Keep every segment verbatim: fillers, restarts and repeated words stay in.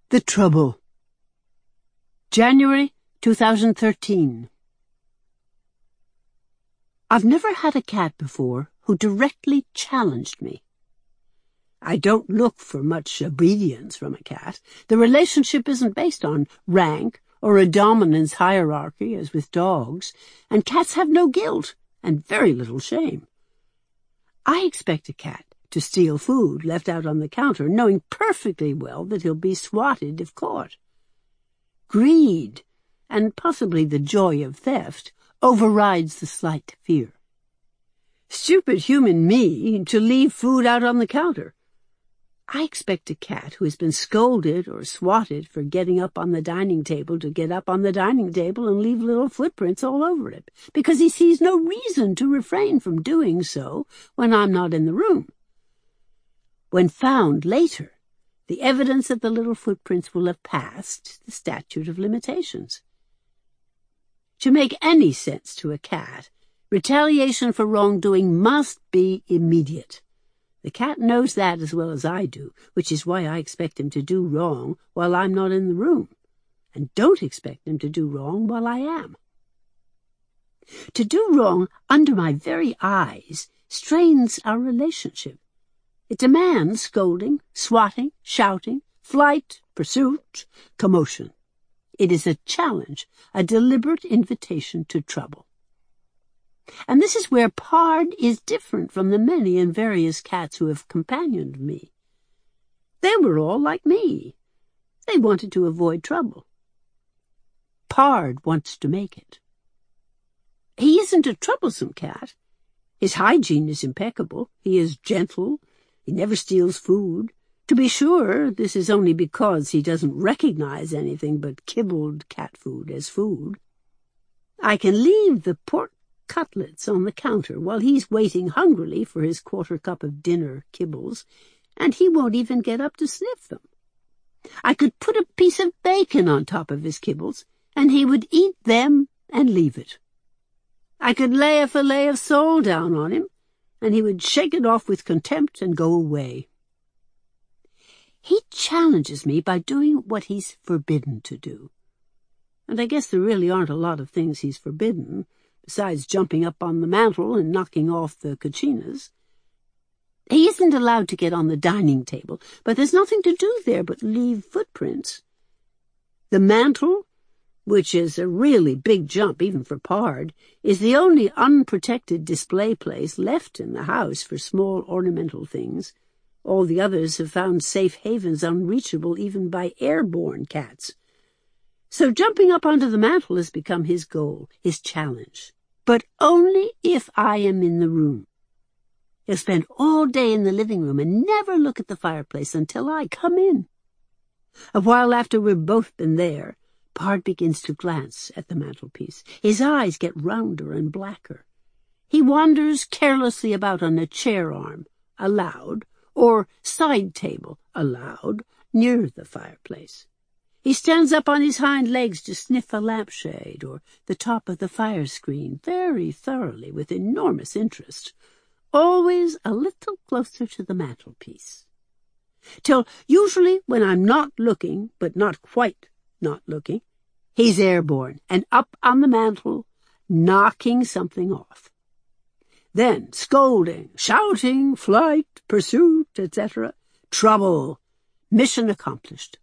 The Trouble. January two thousand thirteen. I've never had a cat before who directly challenged me. I don't look for much obedience from a cat. The relationship isn't based on rank or a dominance hierarchy as with dogs, and cats have no guilt and very little shame. I expect a cat to steal food left out on the counter, knowing perfectly well that he'll be swatted if caught. Greed, and possibly the joy of theft, overrides the slight fear. Stupid human me to leave food out on the counter. I expect a cat who has been scolded or swatted for getting up on the dining table to get up on the dining table and leave little footprints all over it, because he sees no reason to refrain from doing so when I'm not in the room. When found later, the evidence of the little footprints will have passed the statute of limitations. To make any sense to a cat, retaliation for wrongdoing must be immediate. The cat knows that as well as I do, which is why I expect him to do wrong while I'm not in the room, and don't expect him to do wrong while I am. To do wrong under my very eyes strains our relationship. It demands scolding, swatting, shouting, flight, pursuit, commotion. It is a challenge, a deliberate invitation to trouble. And this is where Pard is different from the many and various cats who have companioned me. They were all like me. They wanted to avoid trouble. Pard wants to make it. He isn't a troublesome cat. His hygiene is impeccable. He is gentle. He never steals food. To be sure, this is only because he doesn't recognize anything but kibbled cat food as food. I can leave the pork cutlets on the counter while he's waiting hungrily for his quarter cup of dinner kibbles, and he won't even get up to sniff them. I could put a piece of bacon on top of his kibbles, and he would eat them and leave it. I could lay a fillet of sole down on him, and he would shake it off with contempt and go away. He challenges me by doing what he's forbidden to do. And I guess there really aren't a lot of things he's forbidden, besides jumping up on the mantel and knocking off the kachinas. He isn't allowed to get on the dining table, but there's nothing to do there but leave footprints. The mantel, which is a really big jump even for Pard, is the only unprotected display place left in the house for small ornamental things. All the others have found safe havens unreachable even by airborne cats. So jumping up onto the mantel has become his goal, his challenge. But only if I am in the room. He'll spend all day in the living room and never look at the fireplace until I come in. A while after we've both been there, Pard begins to glance at the mantelpiece. His eyes get rounder and blacker. He wanders carelessly about on a chair arm, aloud, or side table, aloud, near the fireplace. He stands up on his hind legs to sniff a lampshade or the top of the fire screen very thoroughly with enormous interest, always a little closer to the mantelpiece. Till usually when I'm not looking, but not quite not looking, he's airborne and up on the mantel, knocking something off. Then scolding, shouting, flight, pursuit, et cetera. Trouble. Mission accomplished.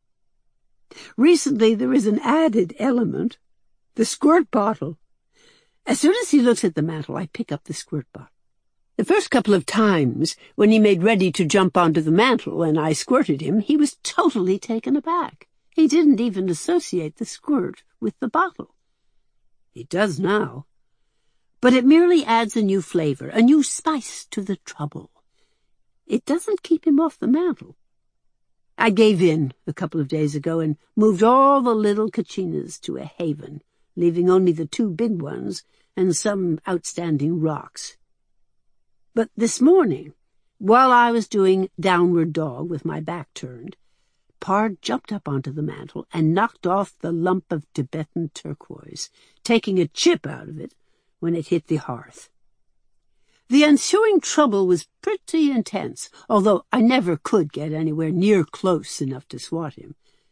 Recently there is an added element, the squirt bottle. As soon as he looks at the mantel, I pick up the squirt bottle. The first couple of times, when he made ready to jump onto the mantel and I squirted him, he was totally taken aback. He didn't even associate the squirt with the bottle. He does now. But it merely adds a new flavor, a new spice to the trouble. It doesn't keep him off the mantel. I gave in a couple of days ago and moved all the little kachinas to a haven, leaving only the two big ones and some outstanding rocks. But this morning, while I was doing downward dog with my back turned, Pard jumped up onto the mantel and knocked off the lump of Tibetan turquoise, taking a chip out of it when it hit the hearth. The ensuing trouble was pretty intense, although I never could get anywhere near close enough to swat him.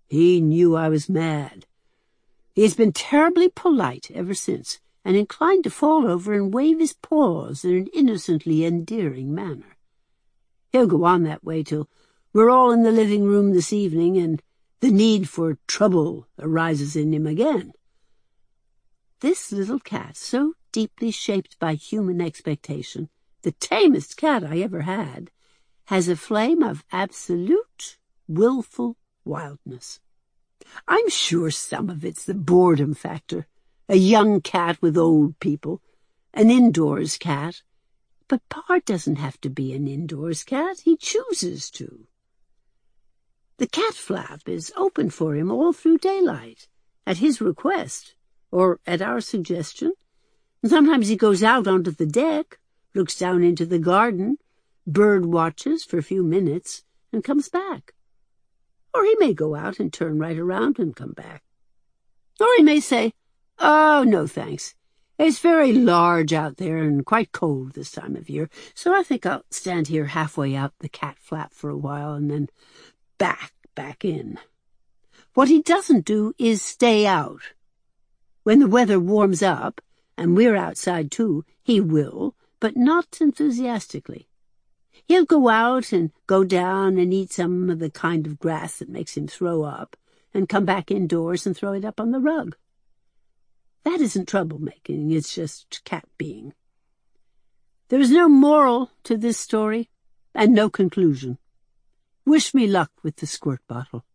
He knew I was mad. He has been terribly polite ever since, and inclined to fall over and wave his paws in an innocently endearing manner. He'll go on that way till we're all in the living room this evening, and the need for trouble arises in him again. This little cat, so deeply shaped by human expectation, the tamest cat I ever had, has a flame of absolute, willful wildness. I'm sure some of it's the boredom factor. A young cat with old people, an indoors cat. But Pa doesn't have to be an indoors cat. He chooses to. The cat flap is open for him all through daylight, at his request, or at our suggestion. And sometimes he goes out onto the deck, looks down into the garden, bird watches for a few minutes, and comes back. Or he may go out and turn right around and come back. Or he may say, "Oh, no, thanks. It's very large out there and quite cold this time of year, so I think I'll stand here halfway out the cat flap for a while and then back, back in." What he doesn't do is stay out. When the weather warms up, and we're outside too, he will, but not enthusiastically. He'll go out and go down and eat some of the kind of grass that makes him throw up, and come back indoors and throw it up on the rug. That isn't troublemaking, it's just cat-being. There is no moral to this story, and no conclusion. Wish me luck with the squirt bottle.